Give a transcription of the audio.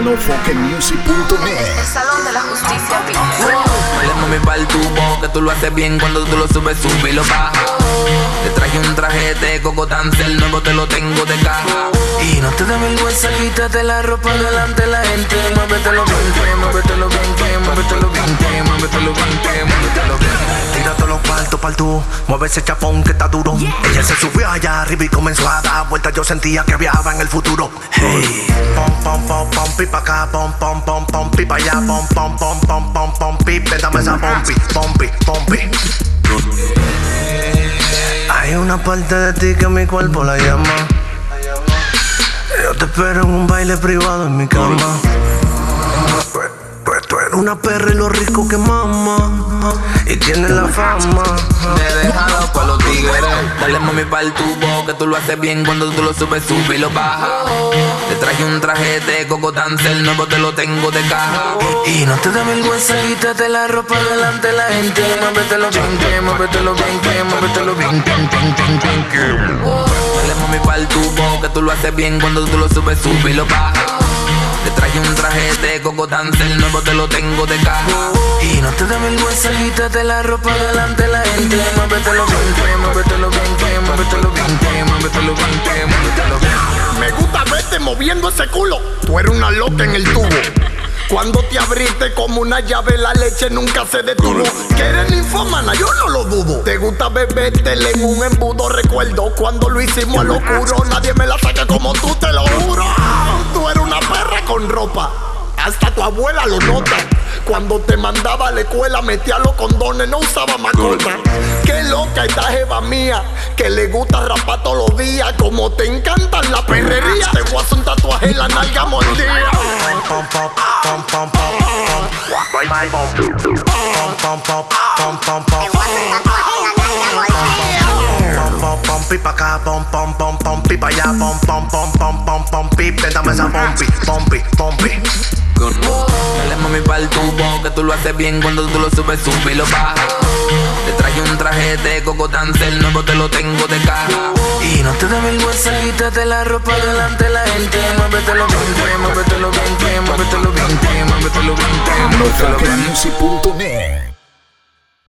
NoFuckingMusic.net. El Salón de la Justicia, Dale mami pa'l tubo, que tú lo haces bien cuando tú lo subes, sube y lo baja. Te traje un traje de Coco Tancel, nuevo te lo tengo de caja. Y no te da vergüenza, quítate la ropa delante de la gente. Muévetelo bien, muévetelo bien, muévetelo bien, muévetelo bien, muévetelo bien. Tírate los cuartos pa'l tubo, mueve ese chapón que está duro. Ella se subió allá arriba y comenzó a dar vueltas. Yo sentía que viajaba en el futuro. Hey, pom pom pom pom pi pa' acá, pom pom pom pom pi pa' allá, pom pom pom pom pom pom pi. Véndame esa pompi, pompi, pompi. Hay una parte de ti que mi cuerpo la llama. Yo te espero en un baile privado en mi cama. Tú eres una perra y lo rico que mama. Y tienes la fama Te dejado pa' los tigres. Dale mami pa'l tubo, que tú lo haces bien cuando tú lo subes, sube y lo baja. Te traje un traje de Coco Tancel, nuevo te lo tengo de caja. Y no te da vergüenza, quítate la ropa delante de la gente. Muévetelo bien, muévetelo bien, muévetelo bien. Dale mami pa'l tubo, que tú lo haces bien cuando tú lo subes, sube y lo baja. Te traje un traje de Coco Tancel, nuevo te lo tengo de caja. Y no te da vergüenza, quítate la ropa delante de la gente. Muévetelo bien, muévetelo bien, muévetelo bien, muévetelo bien, muévetelo bien. Me gusta verte moviendo ese culo. Tú eres una loca en el tubo. Cuando te abriste como una llave, la leche nunca se detuvo. Que eres ninfómana, yo no lo dudo. Te gusta bebértela en un embudo. Recuerdo cuando lo hicimos a lo oscuro. Nadie me la saca como tú, te lo juro. Tú eres una perra con ropa. Hasta tu abuela lo nota. Cuando te mandaba a la escuela metía los condones, no usaba macota. Qué loca esta jeva mía, que le gusta rapar todos los días. Como te encantan la perrería, te voy a hacer un tatuaje en la nalga mordida. pom pom pom pom pom pom pom pi pa' acá, pom pom pom pom pi pa' allá, pom pom pom pom pom pom pi. Véndame esa pompi, pompi, pompi. Dale mami pa'l tubo, que tú lo haces bien cuando tú lo subes, sube y lo baja. Te traje un traje de Coco Tancel, nuevo te lo tengo de caja. Y no te da vergüenza, quítate la ropa delante de la gente. Muévetelo bien, muévetelo bien, muévetelo bien, muévetelo bien, muévetelo bien. NoFuckingMusic.net.